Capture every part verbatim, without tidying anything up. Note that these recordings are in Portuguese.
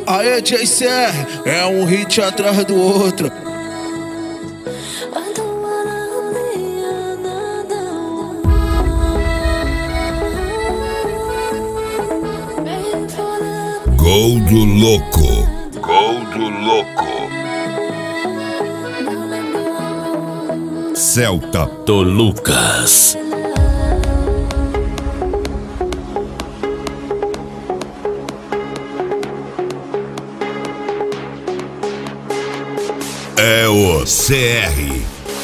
Aê, J C R, é um hit atrás do outro. Gol do Louco, Gol do Louco. Celta do Lucas. É o C R.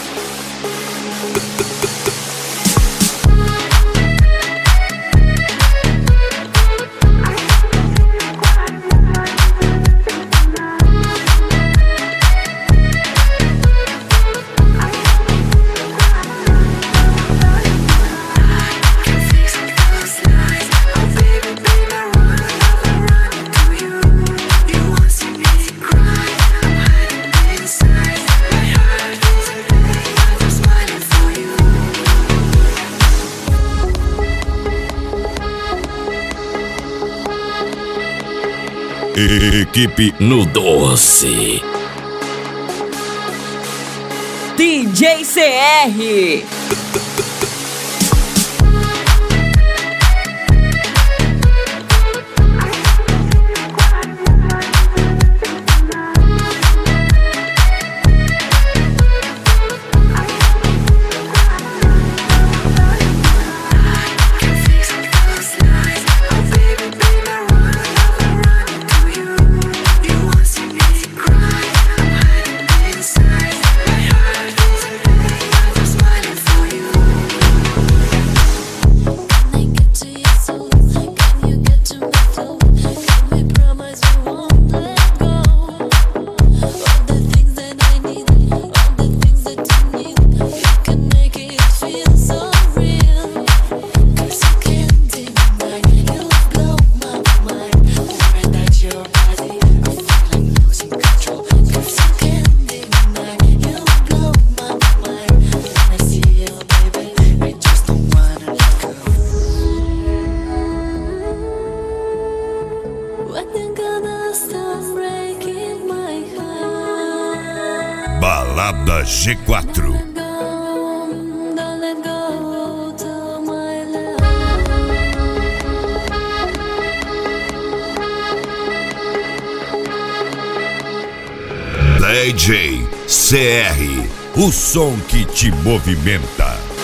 Equipe no doce. D J C R. Balada G quatro. D J C R, o som que te movimenta.